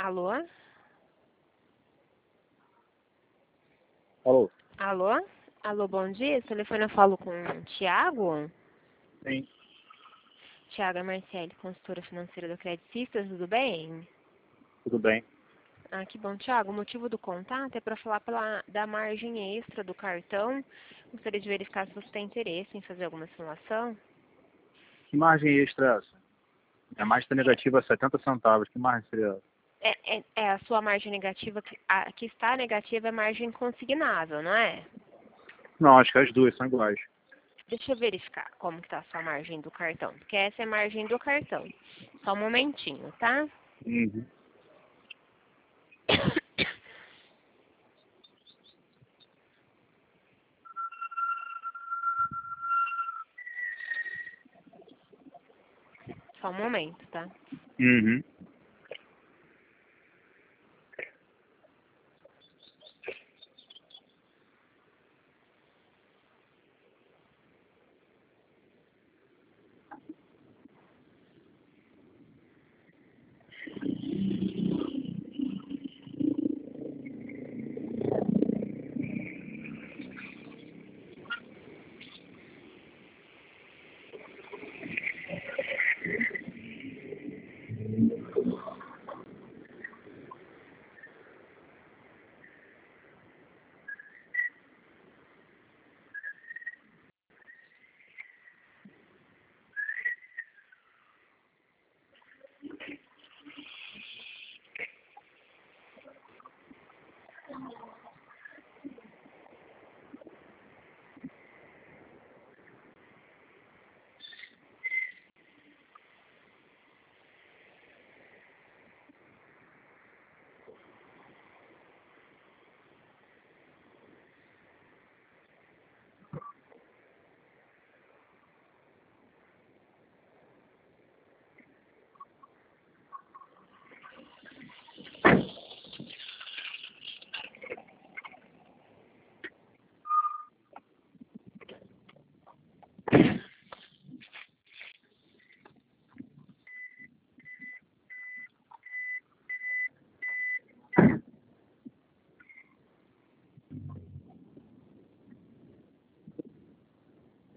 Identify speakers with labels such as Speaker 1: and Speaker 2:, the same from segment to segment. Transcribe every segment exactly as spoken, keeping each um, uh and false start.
Speaker 1: Alô?
Speaker 2: Alô?
Speaker 1: Alô? Alô, bom dia. Esse telefone eu falo com o Thiago.
Speaker 2: Sim.
Speaker 1: Thiago Marcelli, consultora financeira do Credit Sisters, tudo bem?
Speaker 2: Tudo bem.
Speaker 1: Ah, que bom, Thiago. O motivo do contato é para falar pela, da margem extra do cartão. Gostaria de verificar se você tem interesse em fazer alguma simulação.
Speaker 2: Que margem extra é essa? A margem está negativa a setenta centavos. Que margem seria essa?
Speaker 1: É, é, é a sua margem negativa, que, a que está negativa é margem consignável, não é?
Speaker 2: Não, acho que as duas são iguais.
Speaker 1: Deixa eu verificar como que está a sua margem do cartão, porque essa é a margem do cartão. Só um momentinho, tá?
Speaker 2: Uhum.
Speaker 1: Só um momento, tá?
Speaker 2: Uhum.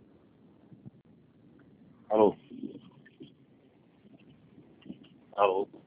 Speaker 2: Alô? Alô?